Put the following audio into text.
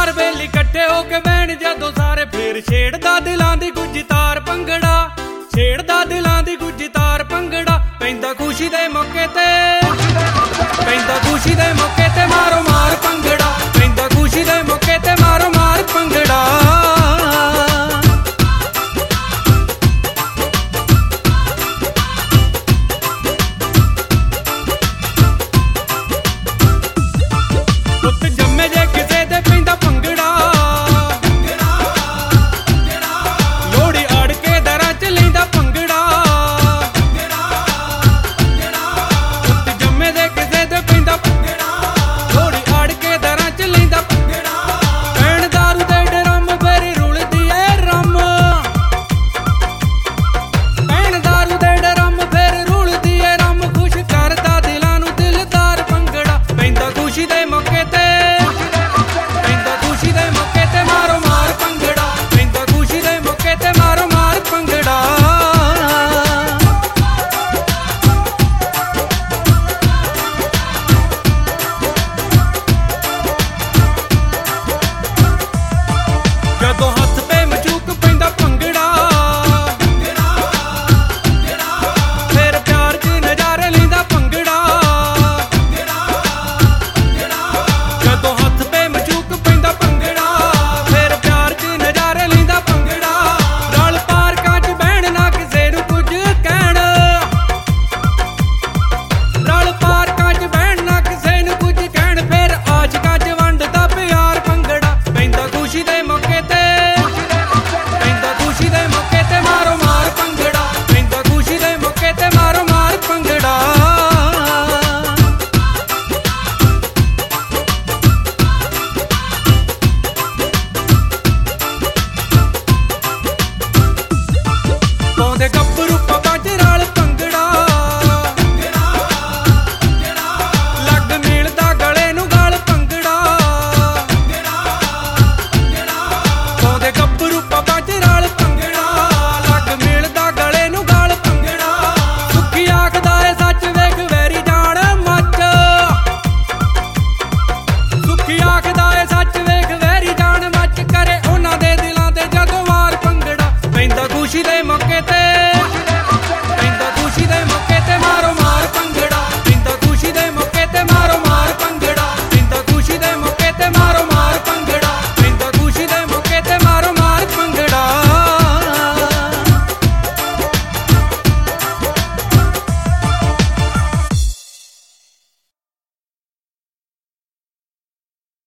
यार बेली कट्ठे होके बैण जदों सारे फिर छेड़दा दिलां दी गुज्जी तार भंगड़ा छेड़दा दिलां दी गुज्जी तार भंगड़ा पैंदा खुशी दे मौके ते पैंदा खुशी दे मौके ते मारो मार भंगड़ा पैंदा खुशी दे मौके ते मारो मार भंगड़ा खुशी दे मौके ते पैंदा खुशी दे मौके ते मारो